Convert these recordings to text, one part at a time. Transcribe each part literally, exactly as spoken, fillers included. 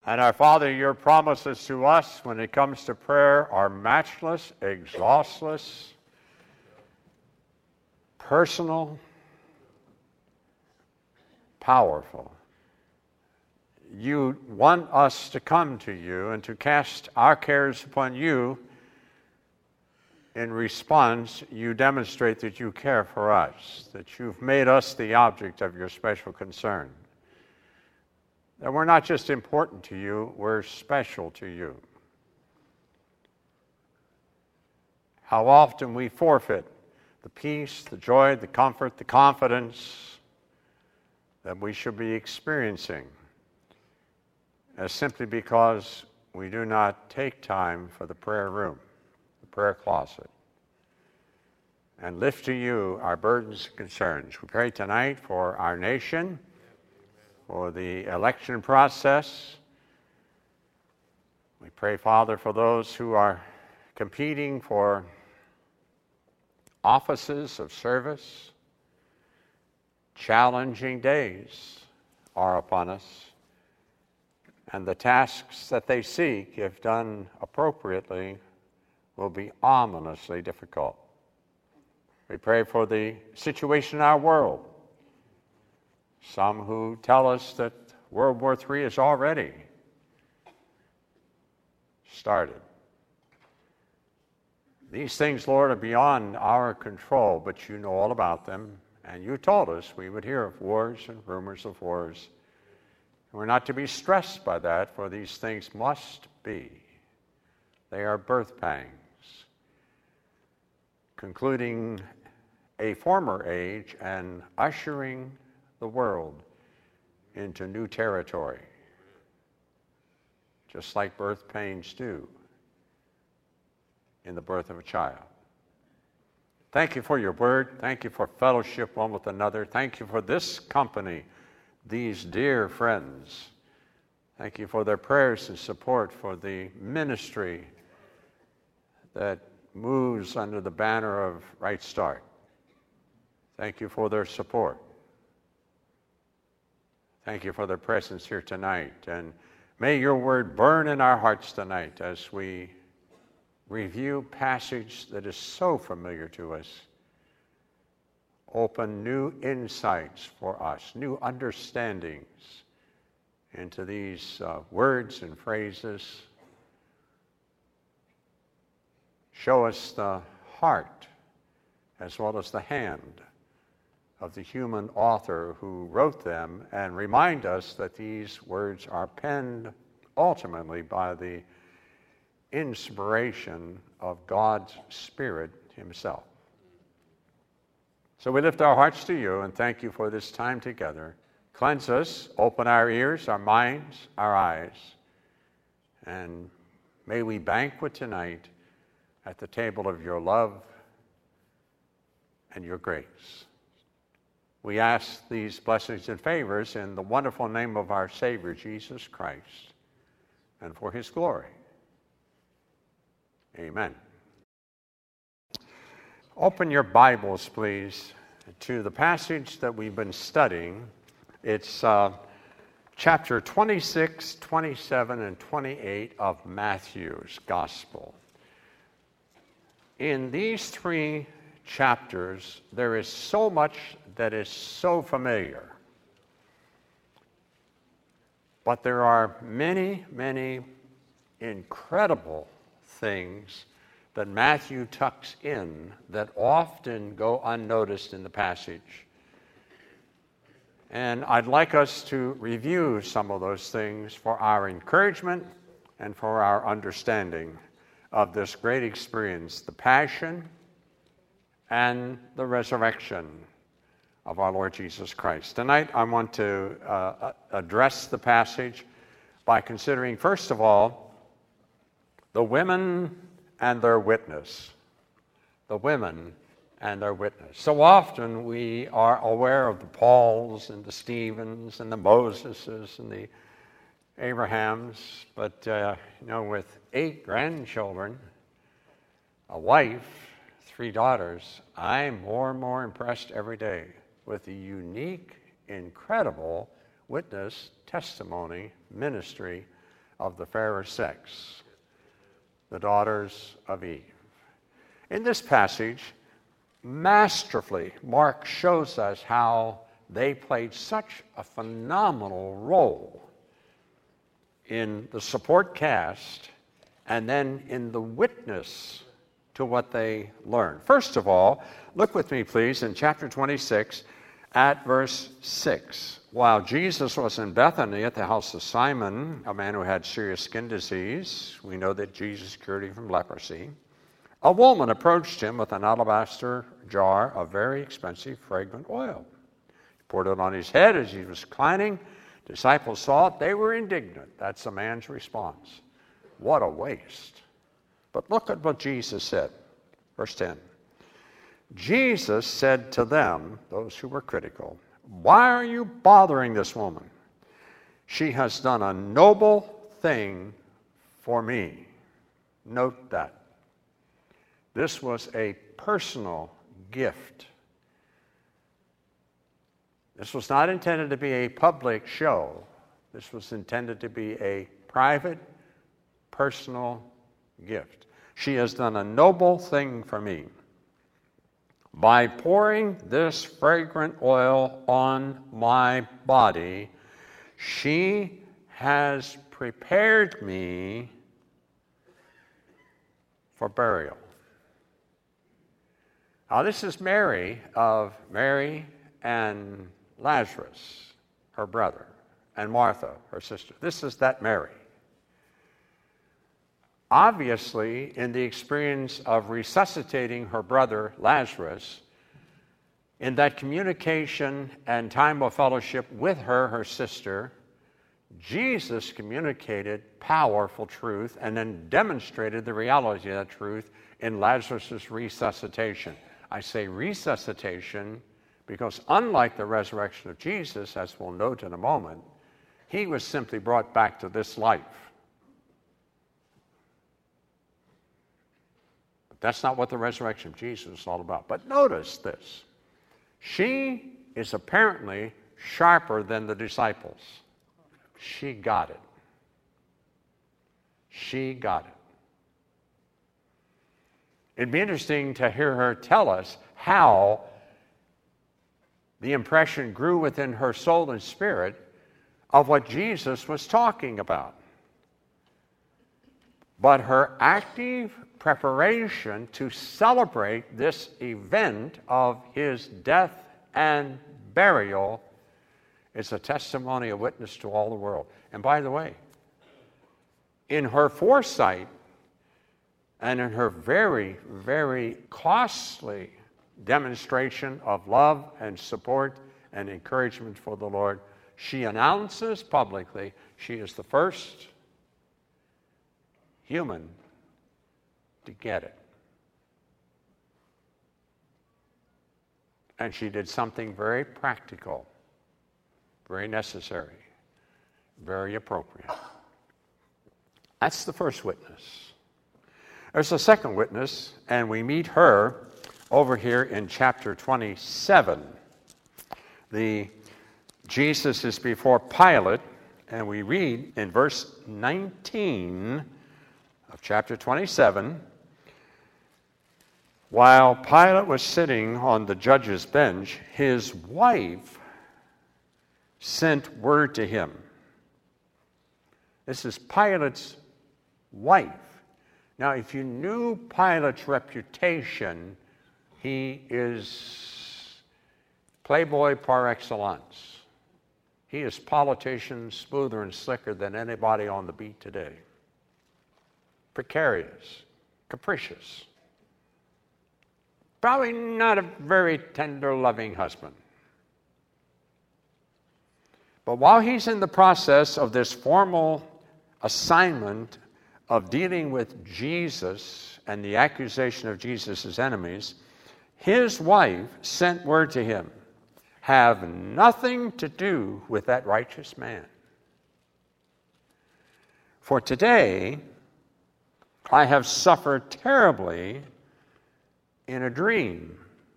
And our Father, your promises to us when it comes to prayer are matchless, exhaustless, personal, powerful. You want us to come to you and to cast our cares upon you. In response, you demonstrate that you care for us, that you've made us the object of your special concern. That we're not just important to you, we're special to you. How often we forfeit the peace, the joy, the comfort, the confidence that we should be experiencing, as simply because we do not take time for the prayer room, the prayer closet, and lift to you our burdens and concerns. We pray tonight for our nation, for the election process. We pray, Father, for those who are competing for offices of service. Challenging days are upon us, and the tasks that they seek, if done appropriately, will be ominously difficult. We pray for the situation in our world. Some who tell us that World War Three is already started. These things, Lord, are beyond our control, but you know all about them, and you told us we would hear of wars and rumors of wars. We're not to be stressed by that, for these things must be. They are birth pangs, concluding a former age and ushering the world into new territory, just like birth pains do in the birth of a child. Thank you for your word. Thank you for fellowship one with another. Thank you for this company, these dear friends. Thank you for their prayers and support for the ministry that moves under the banner of Right Start. Thank you for their support. Thank you for their presence here tonight. And may your word burn in our hearts tonight as we review passage that is so familiar to us. Open new insights for us, new understandings into these uh, words and phrases. Show us the heart as well as the hand of the human author who wrote them, and remind us that these words are penned ultimately by the inspiration of God's Spirit himself. So we lift our hearts to you and thank you for this time together. Cleanse us, open our ears, our minds, our eyes, and may we banquet tonight at the table of your love and your grace. We ask these blessings and favors in the wonderful name of our Savior, Jesus Christ, and for his glory. Amen. Open your Bibles, please, to the passage that we've been studying. It's uh, chapter twenty-six, twenty-seven, and twenty-eight of Matthew's Gospel. In these three chapters, there is so much that is so familiar. But there are many, many incredible things that Matthew tucks in that often go unnoticed in the passage. And I'd like us to review some of those things for our encouragement and for our understanding of this great experience, the passion and the resurrection of our Lord Jesus Christ. Tonight, I want to uh, address the passage by considering, first of all, the women and their witness. The women and their witness. So often we are aware of the Pauls and the Stephens and the Moseses and the Abrahams, but uh, you know, with eight grandchildren, a wife, three daughters, I'm more and more impressed every day with the unique, incredible witness, testimony, ministry of the fairer sex, the daughters of Eve. In this passage, masterfully, Mark shows us how they played such a phenomenal role in the support cast and then in the witness to what they learned. First of all, look with me, please, in chapter twenty-six at verse six. While Jesus was in Bethany at the house of Simon, a man who had serious skin disease, we know that Jesus cured him from leprosy, a woman approached him with an alabaster jar of very expensive fragrant oil. He poured it on his head as he was reclining. Disciples saw it. They were indignant. That's the man's response. What a waste. But look at what Jesus said. Verse ten. Jesus said to them, those who were critical, "Why are you bothering this woman? She has done a noble thing for me." Note that. This was a personal gift. This was not intended to be a public show. This was intended to be a private, personal gift. She has done a noble thing for me. By pouring this fragrant oil on my body, she has prepared me for burial. Now, this is Mary of Mary and Lazarus, her brother, and Martha, her sister. This is that Mary. Obviously, in the experience of resuscitating her brother Lazarus, in that communication and time of fellowship with her, her sister, Jesus communicated powerful truth and then demonstrated the reality of that truth in Lazarus' resuscitation. I say resuscitation because unlike the resurrection of Jesus, as we'll note in a moment, he was simply brought back to this life. That's not what the resurrection of Jesus is all about. But notice this. She is apparently sharper than the disciples. She got it. She got it. It'd be interesting to hear her tell us how the impression grew within her soul and spirit of what Jesus was talking about. But her active preparation to celebrate this event of his death and burial is a testimony, a witness to all the world. And by the way, in her foresight and in her very, very costly demonstration of love and support and encouragement for the Lord, she announces publicly she is the first human to get it. And she did something very practical, very necessary, very appropriate. That's the first witness. There's a second witness, and we meet her over here in chapter twenty-seven. The Jesus is before Pilate, and we read in verse nineteen of chapter twenty-seven, while Pilate was sitting on the judge's bench, his wife sent word to him. This is Pilate's wife. Now, if you knew Pilate's reputation, he is playboy par excellence. He is politician smoother and slicker than anybody on the beat today. Precarious, capricious. Probably not a very tender, loving husband. But while he's in the process of this formal assignment of dealing with Jesus and the accusation of Jesus' enemies, his wife sent word to him, "Have nothing to do with that righteous man. For today I have suffered terribly in a dream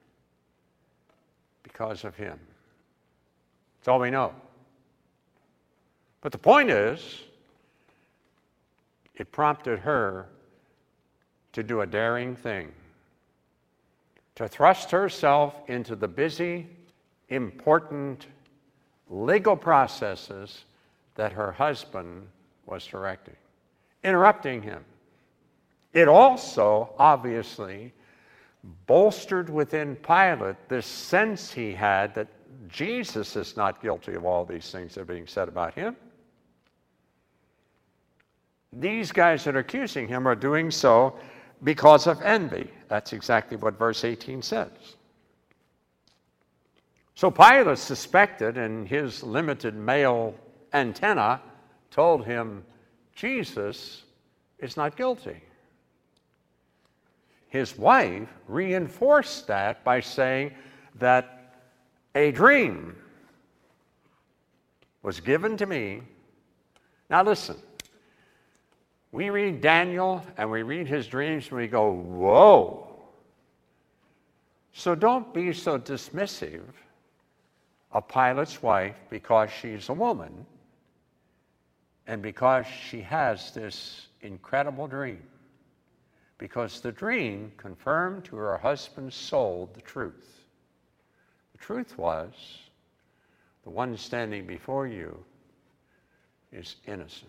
because of him." That's all we know. But the point is, it prompted her to do a daring thing, to thrust herself into the busy, important legal processes that her husband was directing, interrupting him. It also, obviously, bolstered within Pilate this sense he had that Jesus is not guilty of all these things that are being said about him. These guys that are accusing him are doing so because of envy. That's exactly what verse eighteen says. So Pilate suspected, and his limited male antenna told him Jesus is not guilty. His wife reinforced that by saying that a dream was given to me. Now listen, we read Daniel and we read his dreams and we go, whoa. So don't be so dismissive of Pilate's wife because she's a woman and because she has this incredible dream. Because the dream confirmed to her husband's soul the truth. The truth was, the one standing before you is innocent.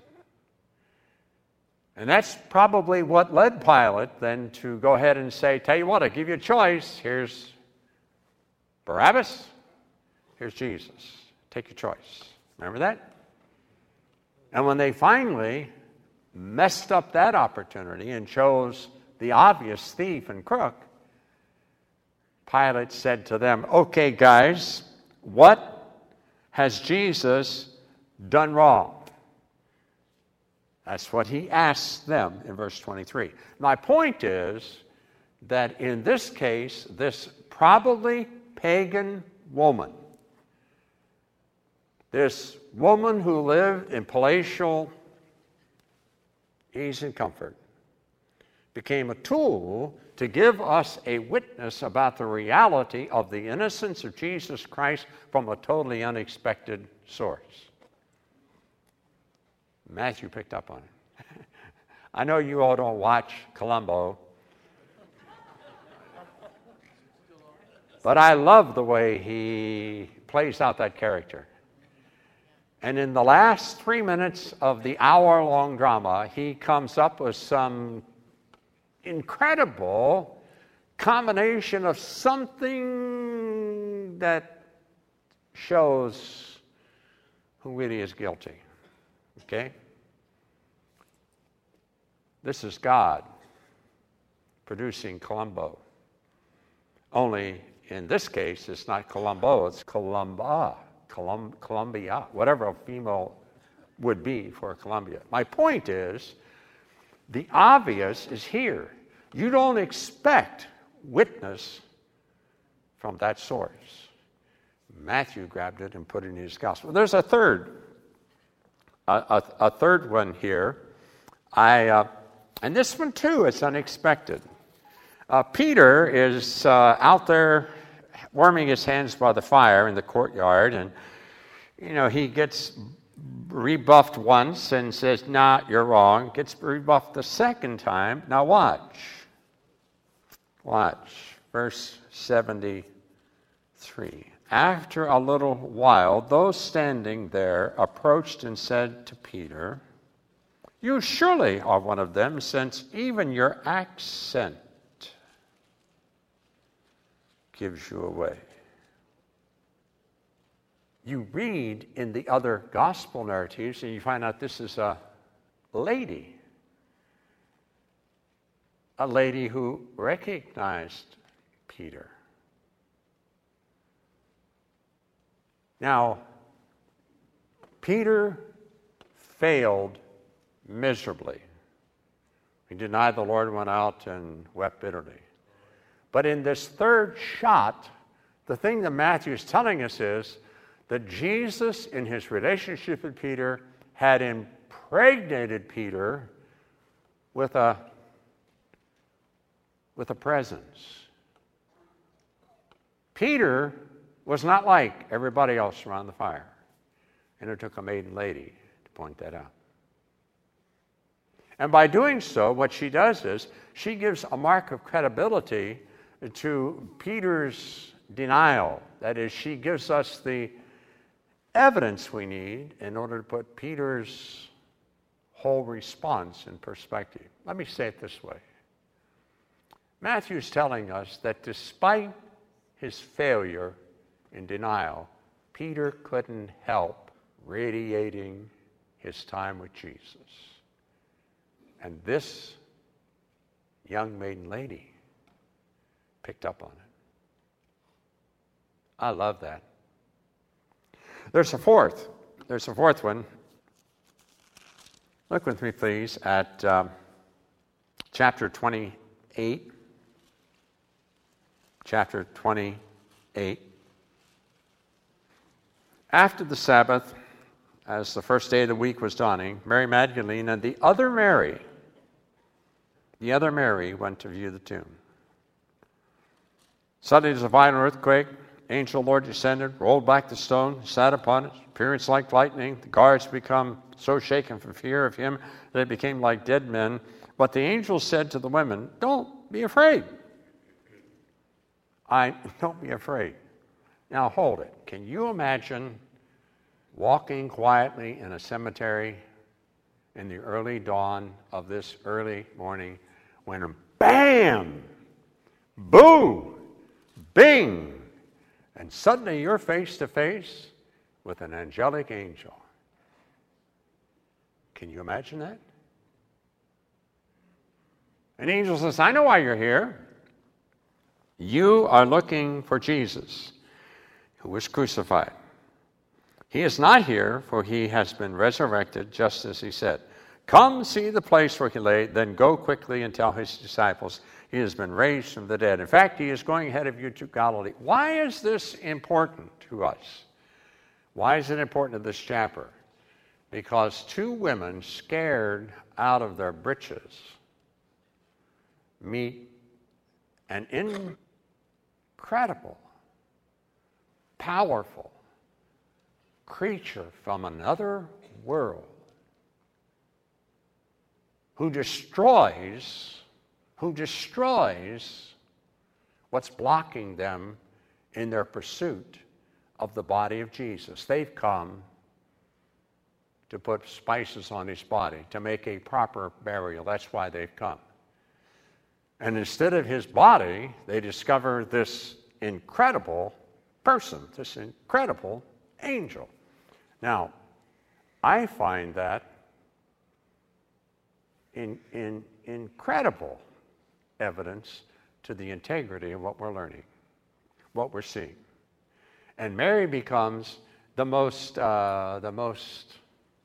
And that's probably what led Pilate then to go ahead and say, tell you what, I'll give you a choice. Here's Barabbas, here's Jesus. Take your choice. Remember that? And when they finally messed up that opportunity and chose the obvious thief and crook, Pilate said to them, okay, guys, what has Jesus done wrong? That's what he asked them in verse twenty-three. My point is that in this case, this probably pagan woman, this woman who lived in palatial ease and comfort, became a tool to give us a witness about the reality of the innocence of Jesus Christ from a totally unexpected source. Matthew picked up on it. I know you all don't watch Columbo, but I love the way he plays out that character. And in the last three minutes of the hour-long drama, he comes up with some incredible combination of something that shows who really is guilty. Okay? This is God producing Columbo. Only in this case, it's not Columbo, it's Columba, Colum, Columbia, whatever a female would be for Columbia. My point is, the obvious is here. You don't expect witness from that source. Matthew grabbed it and put it in his gospel. There's a third, a, a, a third one here. I uh, and this one too is unexpected. Uh, Peter is uh, out there warming his hands by the fire in the courtyard, and you know he gets rebuffed once and says, nah, you're wrong. Gets rebuffed the second time. Now watch. Watch. Verse seventy-three. After a little while, those standing there approached and said to Peter, you surely are one of them, since even your accent gives you away. You read in the other gospel narratives and you find out this is a lady. A lady who recognized Peter. Now, Peter failed miserably. He denied the Lord, went out and wept bitterly. But in this third shot, the thing that Matthew is telling us is that Jesus, in his relationship with Peter, had impregnated Peter with a, with a presence. Peter was not like everybody else around the fire. And it took a maiden lady to point that out. And by doing so, what she does is she gives a mark of credibility to Peter's denial. That is, she gives us the evidence we need in order to put Peter's whole response in perspective. Let me say it this way. Matthew's telling us that despite his failure in denial, Peter couldn't help radiating his time with Jesus. And this young maiden lady picked up on it. I love that. There's a fourth. There's a fourth one. Look with me, please, at um, chapter twenty-eight. Chapter twenty-eight. After the Sabbath, as the first day of the week was dawning, Mary Magdalene and the other Mary, the other Mary went to view the tomb. Suddenly there's a violent earthquake. Angel of the Lord descended, rolled back the stone, sat upon it, appearance like lightning. The guards become so shaken for fear of him that they became like dead men. But the angel said to the women, "Don't be afraid." I don't be afraid. Now hold it. Can you imagine walking quietly in a cemetery in the early dawn of this early morning when bam, boom, bing, and suddenly you're face to face with an angelic angel? Can you imagine that? An angel says, "I know why you're here. You are looking for Jesus, who was crucified. He is not here, for he has been resurrected, just as he said. Come see the place where he lay, then go quickly and tell his disciples he has been raised from the dead. In fact, he is going ahead of you to Galilee." Why is this important to us? Why is it important to this chapter? Because two women scared out of their britches meet an incredible, powerful creature from another world who destroys, who destroys what's blocking them in their pursuit of the body of Jesus. They've come to put spices on his body, to make a proper burial. That's why they've come. And instead of his body, they discover this incredible person, this incredible angel. Now, I find that in, in incredible evidence to the integrity of what we're learning, what we're seeing. And Mary becomes the most, uh, the most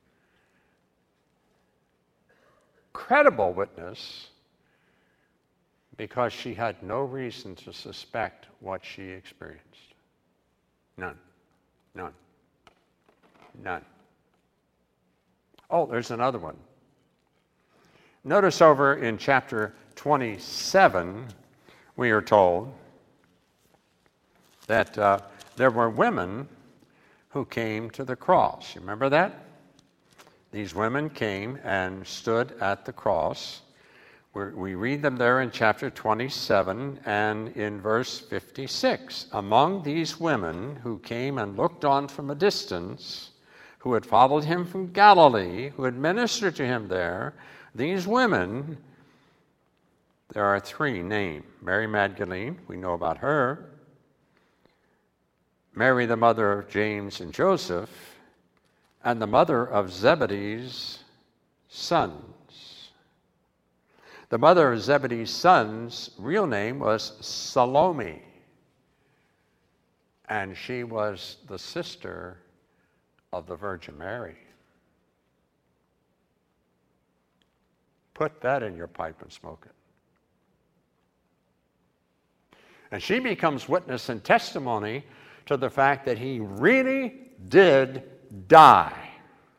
credible witness because she had no reason to suspect what she experienced. None. None. None. Oh, there's another one. Notice over in chapter twenty-seven, we are told that uh, there were women who came to the cross. You remember that? These women came and stood at the cross. We're, we read them there in chapter twenty-seven and in verse fifty-six. Among these women who came and looked on from a distance, who had followed him from Galilee, who had ministered to him there, these women, there are three named. Mary Magdalene, we know about her. Mary, the mother of James and Joseph, and the mother of Zebedee's sons. The mother of Zebedee's sons' real name was Salome, and she was the sister of the Virgin Mary. Put that in your pipe and smoke it. And she becomes witness and testimony to the fact that he really did die.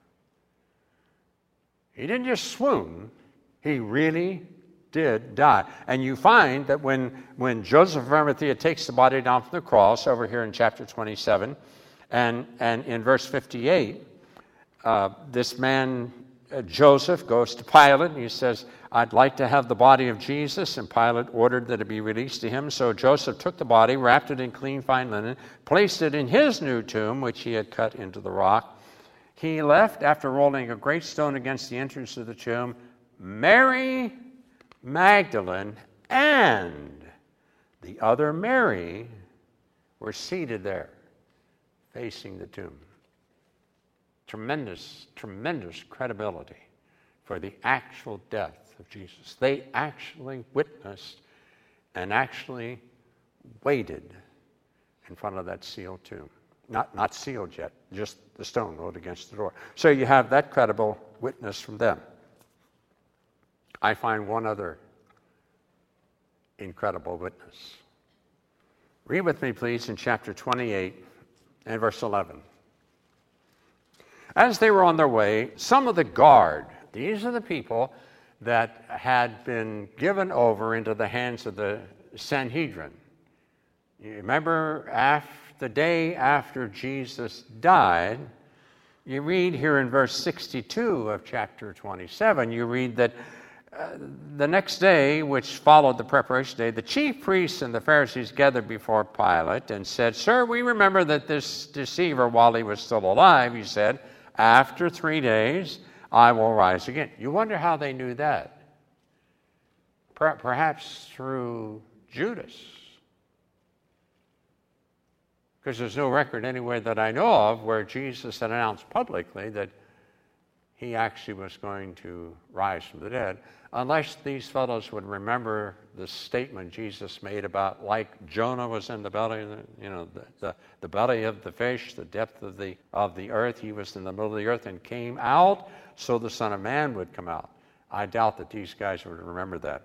He didn't just swoon, he really did die. And you find that when, when Joseph of Arimathea takes the body down from the cross, over here in chapter twenty-seven, and, and in verse fifty-eight, uh, this man uh, Joseph goes to Pilate, and he says, I'd like to have the body of Jesus, and Pilate ordered that it be released to him. So Joseph took the body, wrapped it in clean fine linen, placed it in his new tomb, which he had cut into the rock. He left, after rolling a great stone against the entrance of the tomb, Mary Magdalene and the other Mary were seated there, facing the tomb. Tremendous, tremendous credibility for the actual death of Jesus. They actually witnessed and actually waited in front of that sealed tomb. Not, not sealed yet, just the stone rolled against the door. So you have that credible witness from them. I find one other incredible witness. Read with me, please, in chapter twenty-eight and verse eleven. As they were on their way, some of the guard, these are the people that had been given over into the hands of the Sanhedrin. You remember, after, the day after Jesus died, you read here in verse sixty-two of chapter twenty-seven, you read that uh, the next day, which followed the preparation day, the chief priests and the Pharisees gathered before Pilate and said, Sir, we remember that this deceiver, while he was still alive, he said, after three days, I will rise again. You wonder how they knew that. Perhaps through Judas. Because there's no record anywhere that I know of where Jesus had announced publicly that he actually was going to rise from the dead, unless these fellows would remember the statement Jesus made about, like Jonah was in the belly, you know, the, the, the belly of the fish, the depth of the of the earth. He was in the middle of the earth and came out, so the Son of Man would come out. I doubt that these guys would remember that.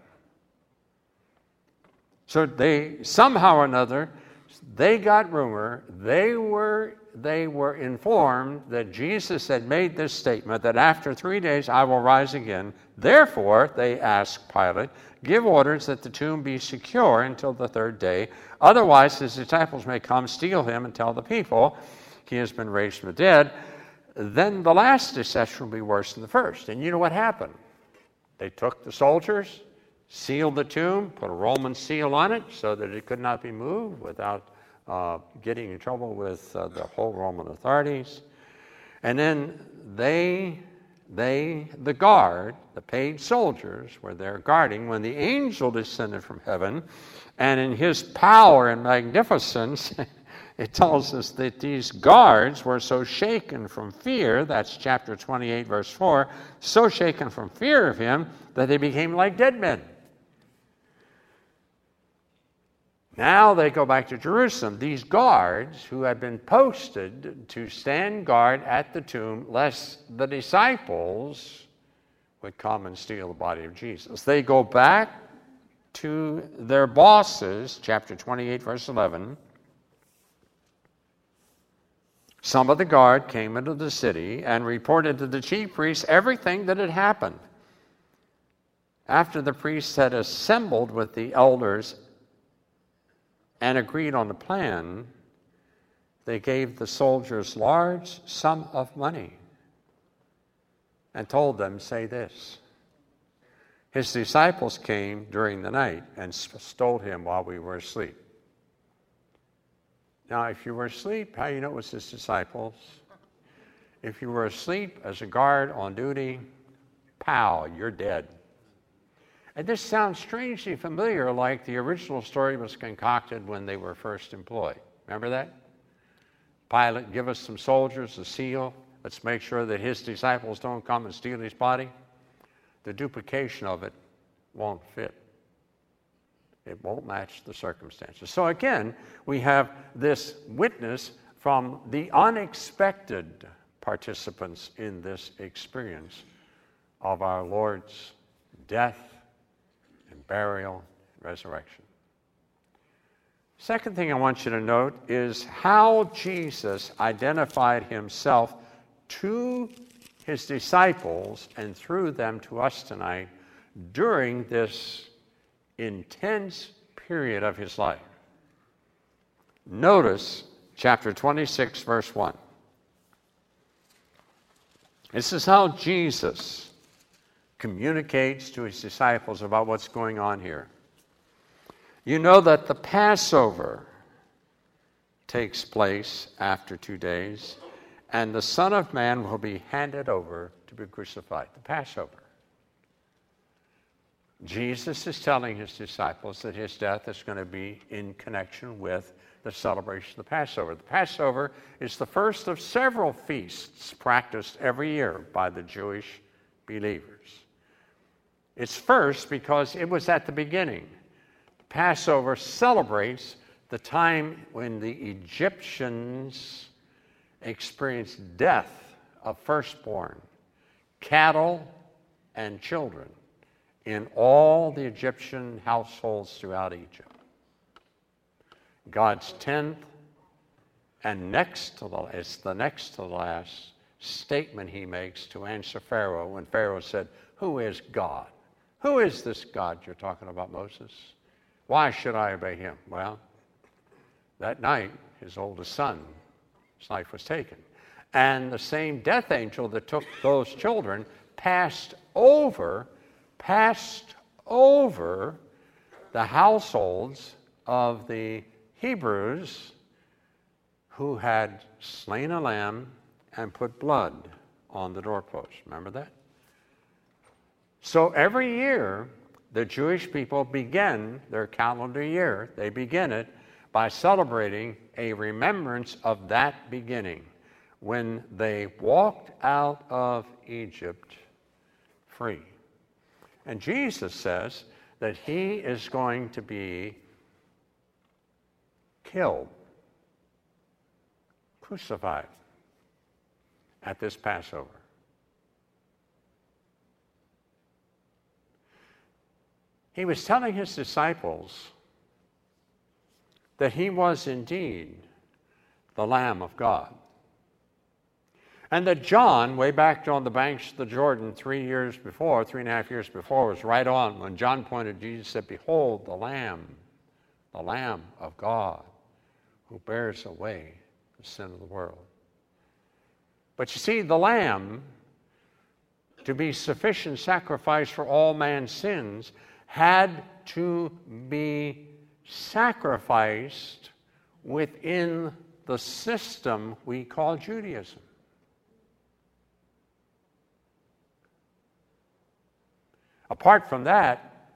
So they, somehow or another, they got rumor, they were they were informed that Jesus had made this statement that after three days I will rise again. Therefore, they asked Pilate, give orders that the tomb be secure until the third day. Otherwise, his disciples may come, steal him, and tell the people he has been raised from the dead. Then the last deception will be worse than the first. And you know what happened? They took the soldiers, sealed the tomb, put a Roman seal on it so that it could not be moved without uh, getting in trouble with uh, the whole Roman authorities. And then they, they, the guard, the paid soldiers, were there guarding when the angel descended from heaven, and in his power and magnificence, it tells us that these guards were so shaken from fear, that's chapter twenty-eight, verse four, so shaken from fear of him that they became like dead men. Now they go back to Jerusalem. These guards who had been posted to stand guard at the tomb lest the disciples would come and steal the body of Jesus. They go back to their bosses, chapter twenty-eight, verse eleven. Some of the guard came into the city and reported to the chief priests everything that had happened. After the priests had assembled with the elders and agreed on the plan, they gave the soldiers large sum of money and told them, say this, his disciples came during the night and stole him while we were asleep. Now, if you were asleep, how do you know it was his disciples? If you were asleep as a guard on duty, pow, you're dead. And this sounds strangely familiar, like the original story was concocted when they were first employed. Remember that? Pilate, give us some soldiers, a seal. Let's make sure that his disciples don't come and steal his body. The duplication of it won't fit. It won't match the circumstances. So again, we have this witness from the unexpected participants in this experience of our Lord's death and burial and resurrection. Second thing I want you to note is how Jesus identified himself to his disciples and through them to us tonight during this intense period of his life. Notice chapter twenty-six, verse one. This is how Jesus communicates to his disciples about what's going on here. You know that the Passover takes place after two days, and the Son of Man will be handed over to be crucified. The Passover. Jesus is telling his disciples that his death is going to be in connection with the celebration of the Passover. The Passover is the first of several feasts practiced every year by the Jewish believers. It's first because it was at the beginning. The Passover celebrates the time when the Egyptians experienced death of firstborn, cattle, and children in all the Egyptian households throughout Egypt. God's tenth and next to the, it's the next to the last statement he makes to answer Pharaoh when Pharaoh said, "Who is God? Who is this God you're talking about, Moses? Why should I obey him?" Well, that night, his oldest son, his life was taken. And the same death angel that took those children passed over, passed over the households of the Hebrews who had slain a lamb and put blood on the doorpost. Remember that? So every year, the Jewish people begin their calendar year, they begin it by celebrating a remembrance of that beginning when they walked out of Egypt free. And Jesus says that he is going to be killed, crucified at this Passover. He was telling his disciples that he was indeed the Lamb of God. And that John, way back on the banks of the Jordan three years before, three and a half years before, was right on when John pointed to Jesus and said, "Behold, the Lamb, the Lamb of God, who bears away the sin of the world." But you see, the Lamb, to be sufficient sacrifice for all man's sins, had to be sacrificed within the system we call Judaism. Apart from that,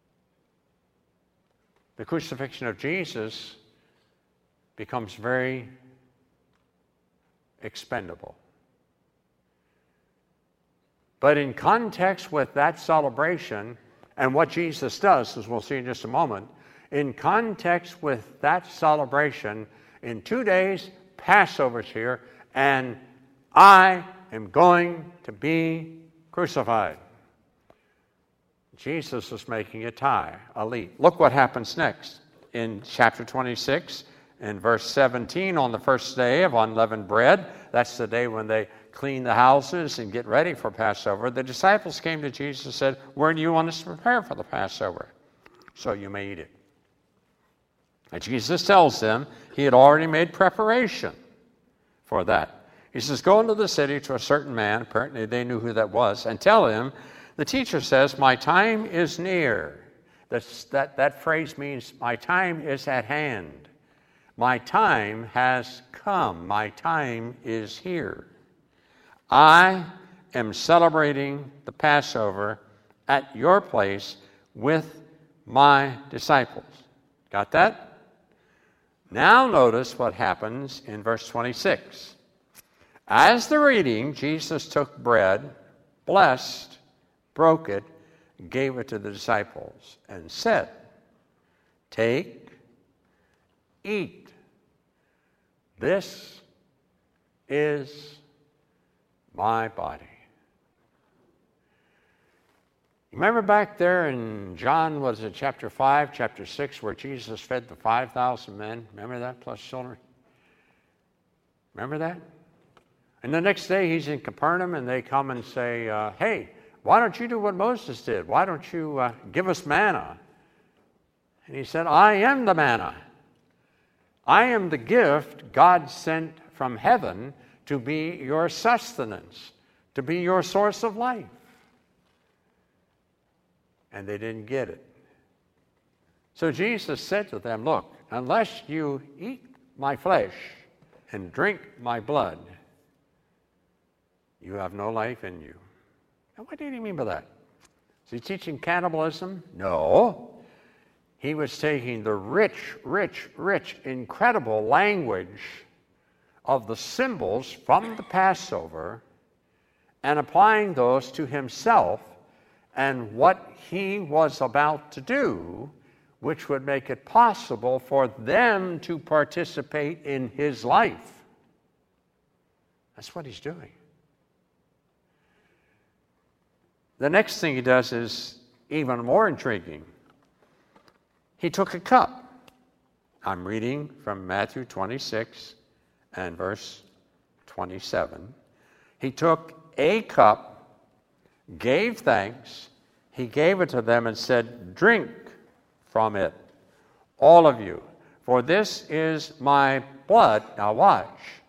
the crucifixion of Jesus becomes very expendable. But in context with that celebration, and what Jesus does, as we'll see in just a moment, in context with that celebration, in two days, Passover's here, and I am going to be crucified. Jesus is making a tie, a leap. Look what happens next in chapter twenty-six, in verse seventeen, on the first day of unleavened bread. That's the day when they clean the houses and get ready for Passover. The disciples came to Jesus and said, "Where do you want us to prepare for the Passover so you may eat it?" And Jesus tells them he had already made preparation for that. He says, "Go into the city to a certain man," apparently they knew who that was, "and tell him, the teacher says, my time is near." That's, that, that phrase means my time is at hand. My time has come. My time is here. I am celebrating the Passover at your place with my disciples. Got that? Now notice what happens in verse twenty-six. As they're eating, Jesus took bread, blessed, broke it, gave it to the disciples, and said, "Take, eat. This is my body." Remember back there in John, was it chapter five, chapter six, where Jesus fed the five thousand men? Remember that, plus children? Remember that? And the next day he's in Capernaum, and they come and say, uh, hey, why don't you do what Moses did? Why don't you uh, give us manna? And he said, I am the manna. I am the gift God sent from heaven to be your sustenance, to be your source of life. And they didn't get it. So Jesus said to them, look, unless you eat my flesh and drink my blood, you have no life in you. Now, what did he mean by that? Is he teaching cannibalism? No. He was taking the rich, rich, rich, incredible language of the symbols from the Passover and applying those to himself and what he was about to do, which would make it possible for them to participate in his life. That's what he's doing. The next thing he does is even more intriguing. He took a cup. I'm reading from Matthew twenty-six and verse twenty-seven. He took a cup, gave thanks, he gave it to them and said, drink from it, all of you, for this is my blood, now watch,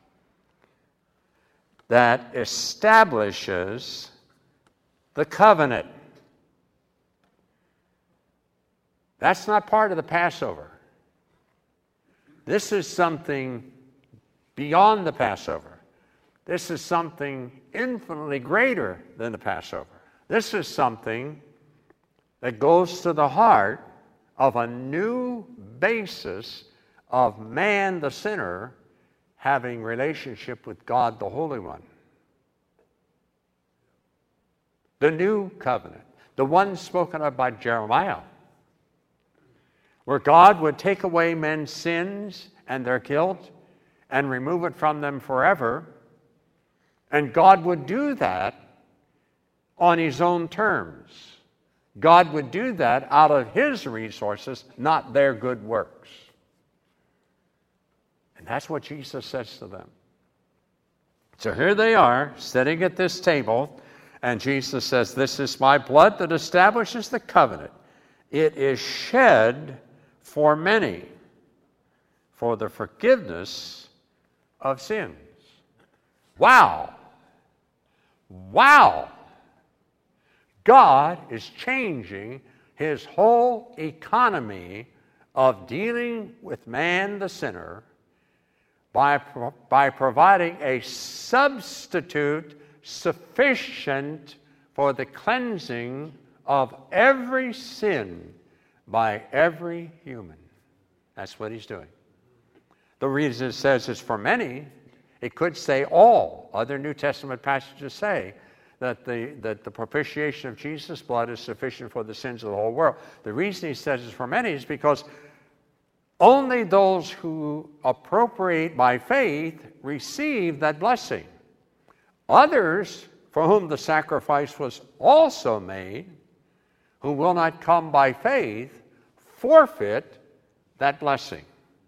that establishes the covenant. That's not part of the Passover. This is something beyond the Passover. This is something infinitely greater than the Passover. This is something that goes to the heart of a new basis of man, the sinner, having relationship with God, the Holy One. The new covenant, the one spoken of by Jeremiah, where God would take away men's sins and their guilt and remove it from them forever. And God would do that on his own terms. God would do that out of his resources, not their good works. And that's what Jesus says to them. So here they are, sitting at this table, and Jesus says, this is my blood that establishes the covenant. It is shed for many for the forgiveness of sins. Wow. Wow. God is changing his whole economy of dealing with man, the sinner, by, by providing a substitute sufficient for the cleansing of every sin by every human. That's what he's doing. The reason it says it's for many, it could say all. Other New Testament passages say that the, that the propitiation of Jesus' blood is sufficient for the sins of the whole world. The reason he says it's for many is because only those who appropriate by faith receive that blessing. Others, for whom the sacrifice was also made, who will not come by faith, forfeit that blessing.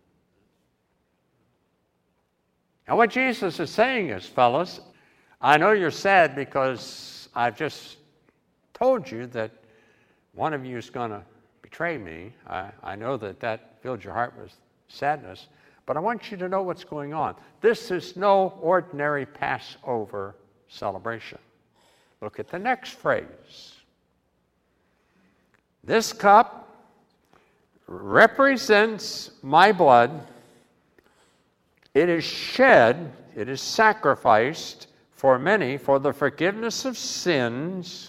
Now what Jesus is saying is, fellas, I know you're sad because I've just told you that one of you is going to betray me. I, I know that that filled your heart with sadness, but I want you to know what's going on. This is no ordinary Passover celebration. Look at the next phrase. This cup represents my blood. It is shed, it is sacrificed for many for the forgiveness of sins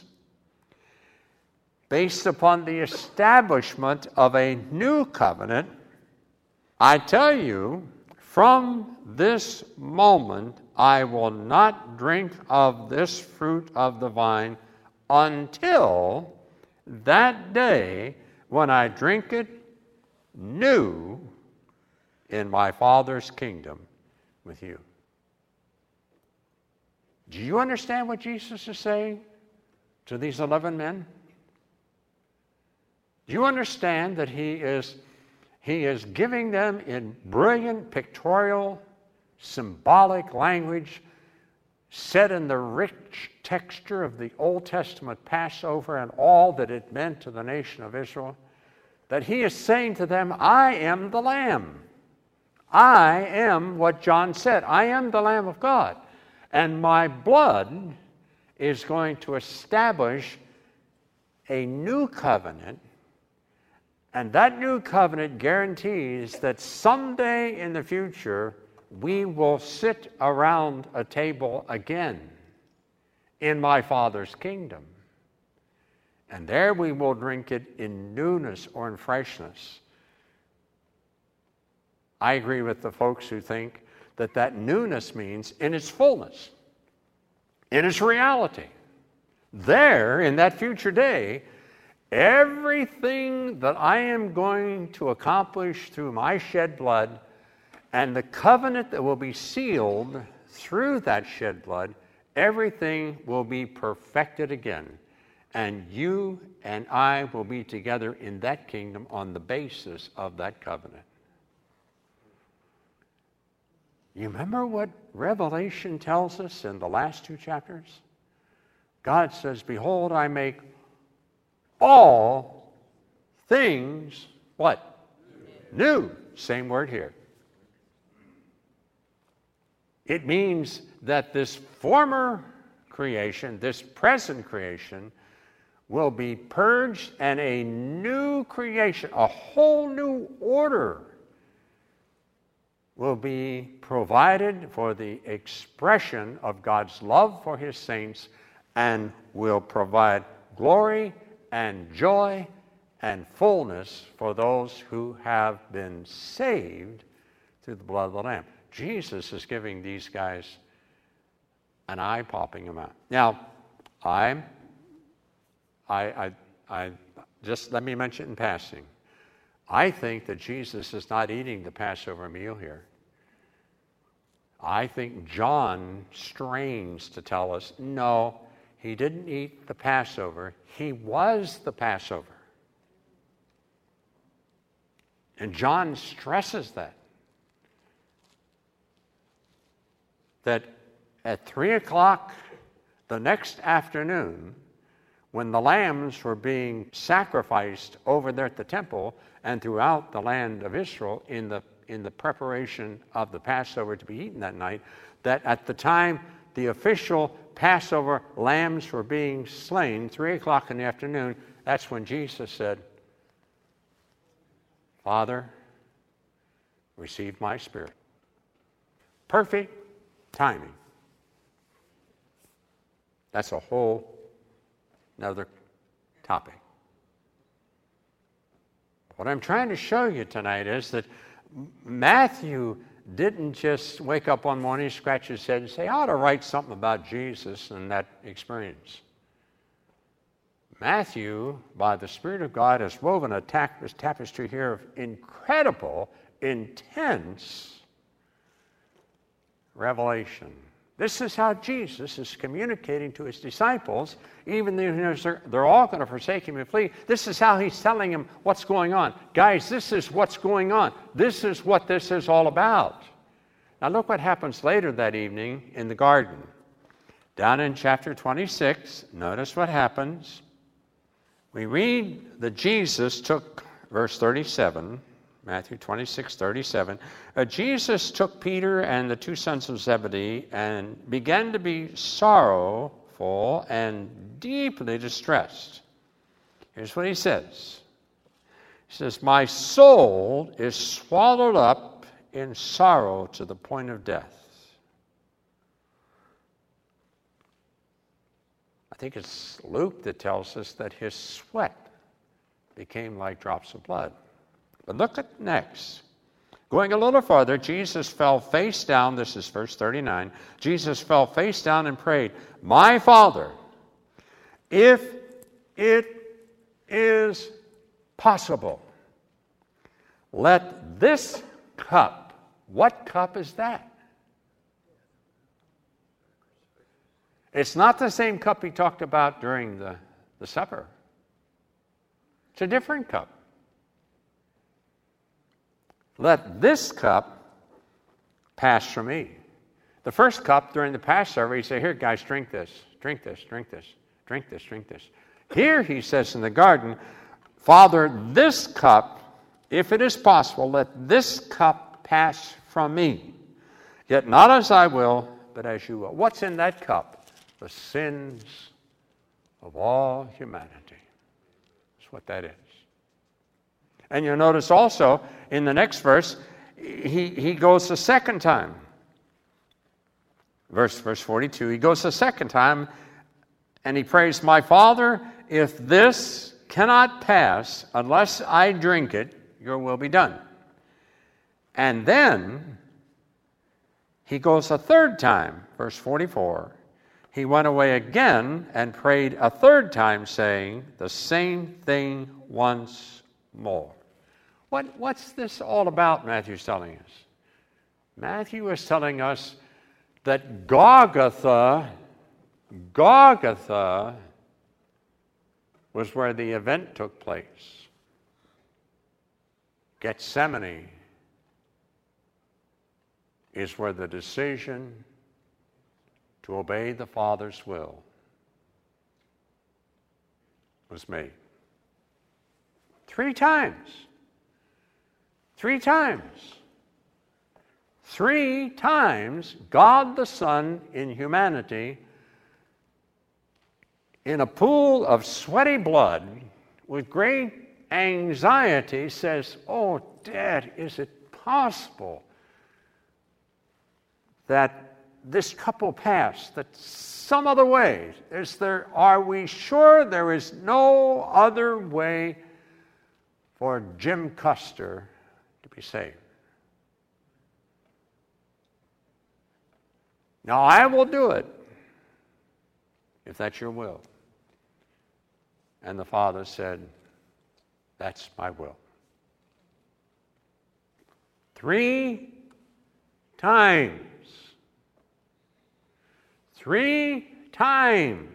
based upon the establishment of a new covenant. I tell you, from this moment, I will not drink of this fruit of the vine until that day when I drink it new in my Father's kingdom with you. Do you understand what Jesus is saying to these eleven men? Do you understand that he is, he is giving them in brilliant pictorial, symbolic language, set in the rich texture of the Old Testament Passover and all that it meant to the nation of Israel, that he is saying to them, I am the Lamb. I am what John said. I am the Lamb of God. And my blood is going to establish a new covenant, and that new covenant guarantees that someday in the future we will sit around a table again in my Father's kingdom. And there we will drink it in newness or in freshness. I agree with the folks who think that that newness means in its fullness, in its reality. There, in that future day, everything that I am going to accomplish through my shed blood and the covenant that will be sealed through that shed blood, everything will be perfected again. And you and I will be together in that kingdom on the basis of that covenant. You remember what Revelation tells us in the last two chapters? God says, behold, I make all things, what? New. New. Same word here. It means that this former creation, this present creation, will be purged and a new creation, a whole new order will be provided for the expression of God's love for his saints and will provide glory and joy and fullness for those who have been saved through the blood of the Lamb. Jesus is giving these guys an eye-popping amount. Now, I, I, I, I just let me mention in passing, I think that Jesus is not eating the Passover meal here. I think John strains to tell us, no, he didn't eat the Passover. He was the Passover. And John stresses that. That at three o'clock the next afternoon, when the lambs were being sacrificed over there at the temple and throughout the land of Israel in the in the preparation of the Passover to be eaten that night, that at the time the official Passover lambs were being slain, three o'clock in the afternoon, that's when Jesus said, Father, receive my spirit. Perfect timing. That's a whole another topic. What I'm trying to show you tonight is that Matthew didn't just wake up one morning, scratch his head, and say, I ought to write something about Jesus and that experience. Matthew, by the Spirit of God, has woven a tapestry here of incredible, intense revelation. This is how Jesus is communicating to his disciples, even though they're, they're all going to forsake him and flee. This is how he's telling them what's going on. Guys, this is what's going on. This is what this is all about. Now look what happens later that evening in the garden. Down in chapter twenty-six, notice what happens. We read that Jesus took, verse thirty-seven, Matthew twenty-six, thirty-seven. Uh, Jesus took Peter and the two sons of Zebedee and began to be sorrowful and deeply distressed. Here's what he says. He says, my soul is swallowed up in sorrow to the point of death. I think it's Luke that tells us that his sweat became like drops of blood. But look at next. Going a little farther, Jesus fell face down. This is verse thirty-nine. Jesus fell face down and prayed, my Father, if it is possible, let this cup, what cup is that? It's not the same cup he talked about during the, the supper. It's a different cup. Let this cup pass from me. The first cup during the Passover, he said, here, guys, drink this, drink this, drink this, drink this, drink this. Here, he says in the garden, Father, this cup, if it is possible, let this cup pass from me. Yet not as I will, but as you will. What's in that cup? the sins of all humanity. That's what that is. And you'll notice also in the next verse, he, he goes a second time. Verse, verse forty-two, he goes a second time and he prays, "My Father, if this cannot pass unless I drink it, your will be done." And then he goes a third time, verse forty-four. He went away again and prayed a third time, saying the same thing once more. What, what's this all about, Matthew's telling us? Matthew is telling us that Golgotha, Golgotha was where the event took place. Gethsemane is where the decision to obey the Father's will was made. Three times. Three times. Three times, God the Son in humanity, in a pool of sweaty blood, with great anxiety, says, "Oh, Dad, is it possible that this cup will pass, that some other way? Is there, are we sure there is no other way for Jim Custer to be saved? Now, I will do it, if that's your will." And the Father said, "That's my will." Three times. Three times.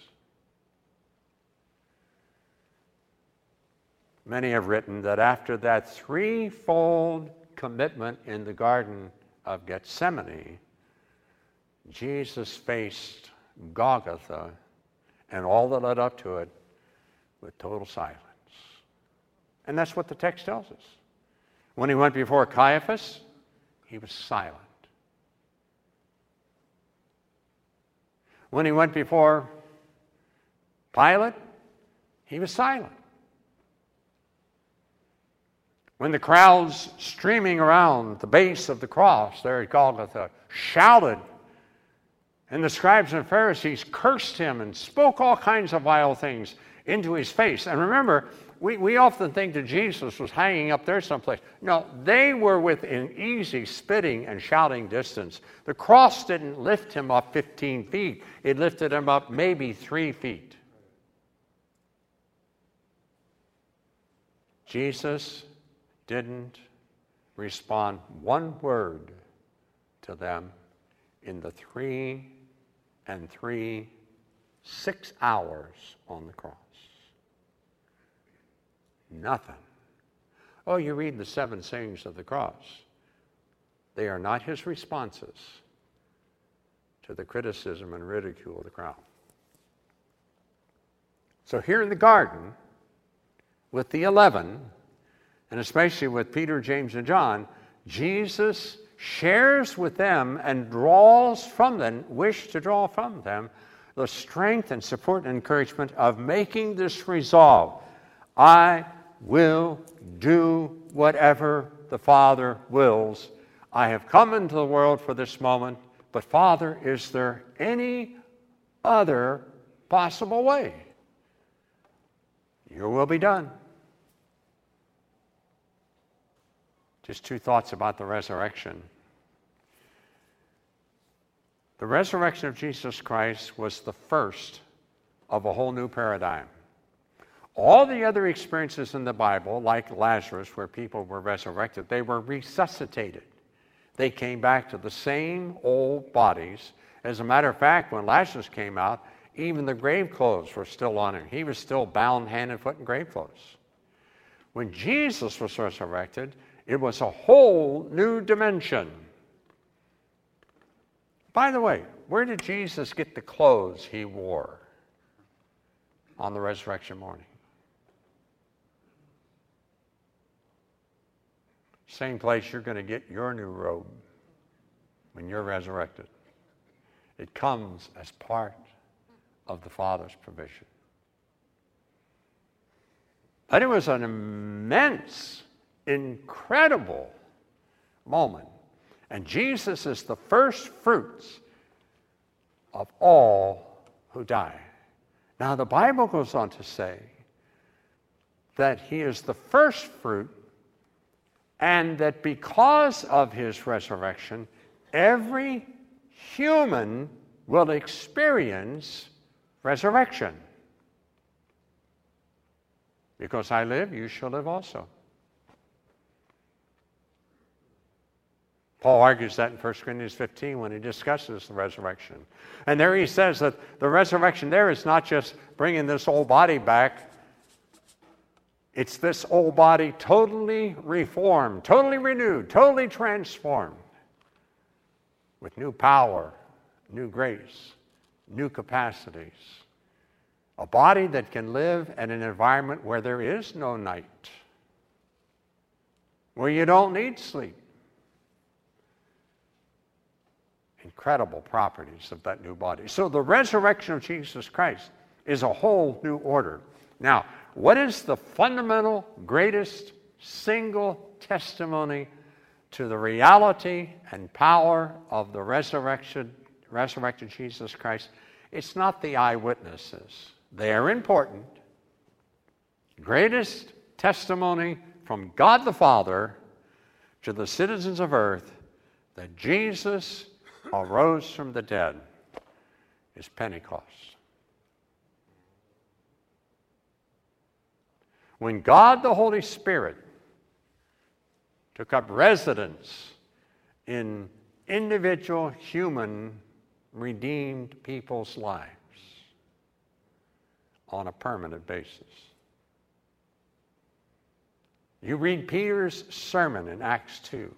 Many have written that after that threefold commitment in the Garden of Gethsemane, Jesus faced Golgotha and all that led up to it with total silence. And that's what the text tells us. When he went before Caiaphas, he was silent. When he went before Pilate, he was silent. When the crowds streaming around the base of the cross there at Golgotha shouted, and the scribes and Pharisees cursed him and spoke all kinds of vile things into his face. And remember, we, we often think that Jesus was hanging up there someplace. No, they were within easy spitting and shouting distance. The cross didn't lift him up fifteen feet. It lifted him up maybe three feet. Jesus didn't respond one word to them in the three and three, six hours on the cross. Nothing. Oh, you read the seven sayings of the cross. They are not his responses to the criticism and ridicule of the crowd. So here in the garden, with the eleven, and especially with Peter, James, and John, Jesus shares with them and draws from them, wish to draw from them, the strength and support and encouragement of making this resolve. I will do whatever the Father wills. I have come into the world for this moment, but Father, is there any other possible way? Your will be done. Just two thoughts about the resurrection. The resurrection of Jesus Christ was the first of a whole new paradigm. All the other experiences in the Bible, like Lazarus, where people were resurrected, they were resuscitated. They came back to the same old bodies. As a matter of fact, when Lazarus came out, even the grave clothes were still on him. He was still bound hand and foot in grave clothes. When Jesus was resurrected, it was a whole new dimension. By the way, where did Jesus get the clothes he wore on the resurrection morning? Same place you're going to get your new robe when you're resurrected. It comes as part of the Father's provision. But it was an immense, incredible moment. And Jesus is the first fruits of all who die. Now, the Bible goes on to say that he is the first fruit, and that because of his resurrection, every human will experience resurrection. Because I live, you shall live also. Paul argues that in First Corinthians fifteen when he discusses the resurrection. And there he says that the resurrection there is not just bringing this old body back. It's this old body totally reformed, totally renewed, totally transformed with new power, new grace, new capacities. A body that can live in an environment where there is no night, where you don't need sleep. Incredible properties of that new body. So the resurrection of Jesus Christ is a whole new order. Now, what is the fundamental, greatest, single testimony to the reality and power of the resurrection, resurrected Jesus Christ? It's not the eyewitnesses. They are important. Greatest testimony from God the Father to the citizens of earth that Jesus arose from the dead is Pentecost. When God the Holy Spirit took up residence in individual human redeemed people's lives on a permanent basis. You read Peter's sermon in Acts two.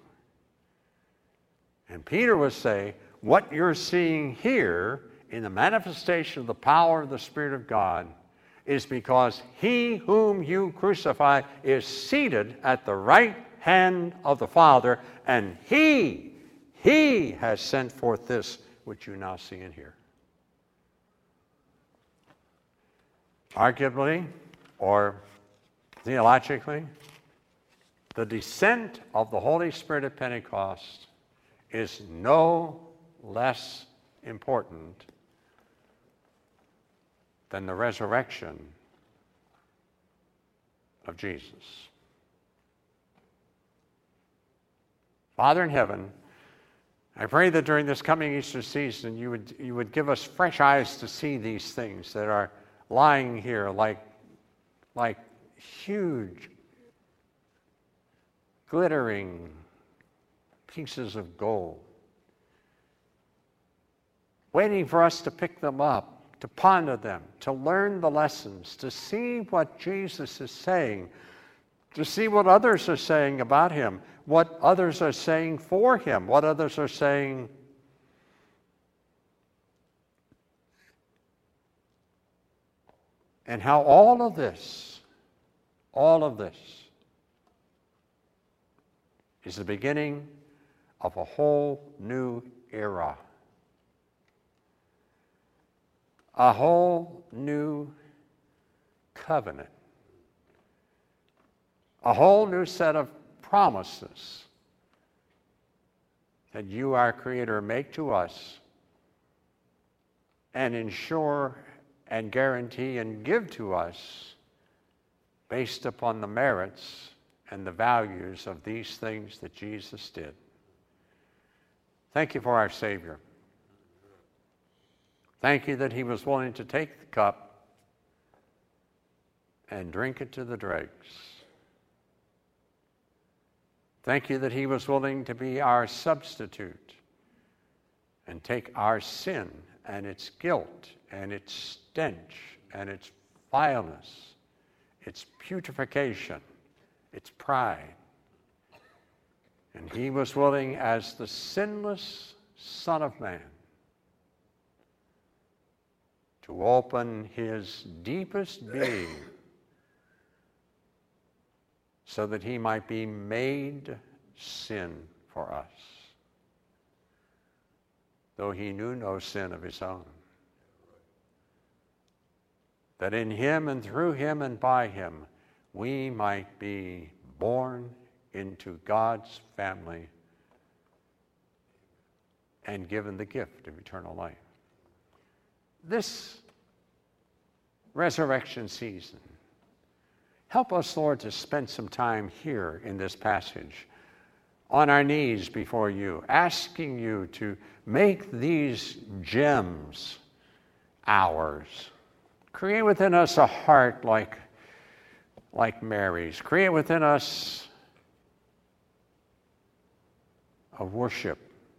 And Peter would say, what you're seeing here in the manifestation of the power of the Spirit of God is because he whom you crucify is seated at the right hand of the Father, and he, he has sent forth this which you now see and hear. Arguably, or theologically, the descent of the Holy Spirit at Pentecost is no less important than the resurrection of Jesus. Father in heaven, I pray that during this coming Easter season you would, you would give us fresh eyes to see these things that are lying here like, like huge, glittering pieces of gold, waiting for us to pick them up, to ponder them, to learn the lessons, to see what Jesus is saying, to see what others are saying about him, what others are saying for him, what others are saying and how all of this, all of this is the beginning of a whole new era. A whole new covenant. A whole new set of promises that you, our Creator, make to us and ensure and guarantee and give to us based upon the merits and the values of these things that Jesus did. Thank you for our Savior. Thank you that he was willing to take the cup and drink it to the dregs. Thank you that he was willing to be our substitute and take our sin and its guilt and its stench and its vileness, its putrefaction, its pride. And he was willing, as the sinless Son of Man, to open his deepest being so that he might be made sin for us, though he knew no sin of his own. that in him and through him and by him we might be born into God's family and given the gift of eternal life. This resurrection season, help us, Lord, to spend some time here in this passage on our knees before you, asking you to make these gems ours. Create within us a heart like, like Mary's. Create within us a worship,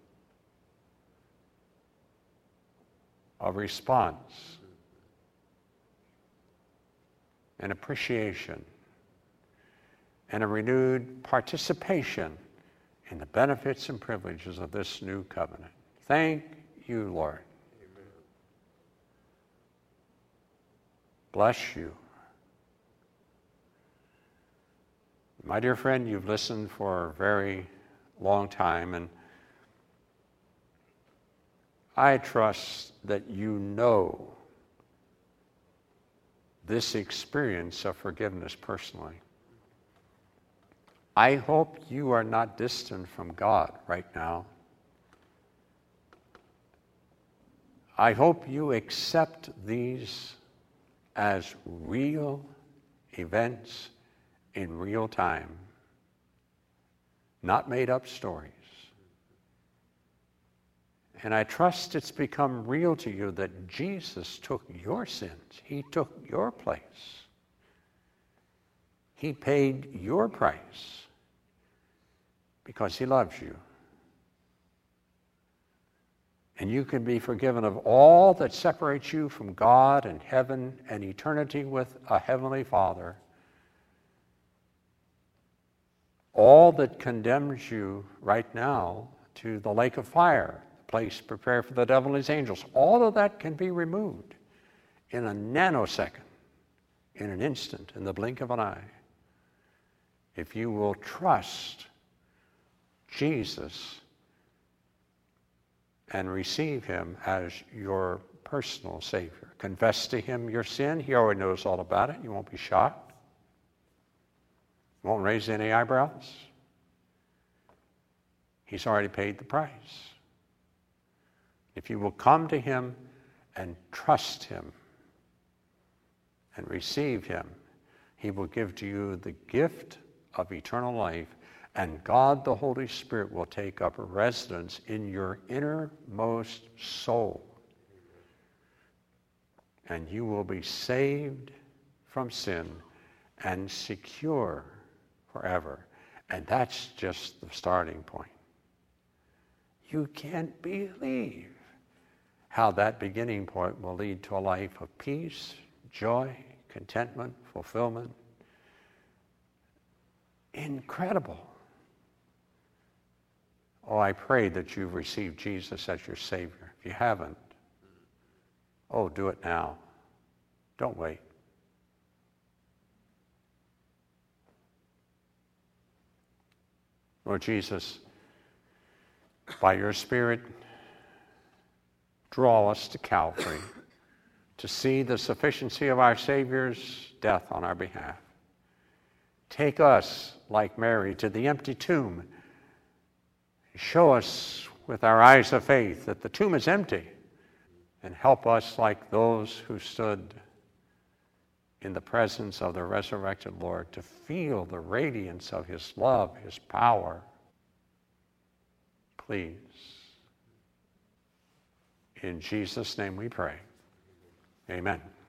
a response, an appreciation, and a renewed participation in the benefits and privileges of this new covenant. Thank you, Lord. Amen. Bless you. My dear friend, you've listened for a very long time, and I trust that you know this experience of forgiveness personally. I hope you are not distant from God right now. I hope you accept these as real events in real time, not made up stories. And I trust it's become real to you that Jesus took your sins. He took your place. He paid your price because he loves you. And you can be forgiven of all that separates you from God and heaven and eternity with a heavenly Father. All that condemns you right now to the lake of fire, the place prepared for the devil and his angels, all of that can be removed in a nanosecond, in an instant, in the blink of an eye, if you will trust Jesus and receive him as your personal Savior. Confess to him your sin. He already knows all about it. You won't be shocked. You won't raise any eyebrows. He's already paid the price. If you will come to him and trust him and receive him, he will give to you the gift of eternal life, and God the Holy Spirit will take up residence in your innermost soul. And you will be saved from sin and secure forever. And that's just the starting point. You can't believe how that beginning point will lead to a life of peace, joy, contentment, fulfillment. Incredible. Oh, I pray that you've received Jesus as your Savior. If you haven't, oh, do it now. Don't wait. Lord Jesus, by your Spirit, draw us to Calvary to see the sufficiency of our Savior's death on our behalf. Take us, like Mary, to the empty tomb. Show us with our eyes of faith that the tomb is empty, and help us, like those who stood in the presence of the resurrected Lord, to feel the radiance of his love, his power. Please. In Jesus' name we pray. Amen.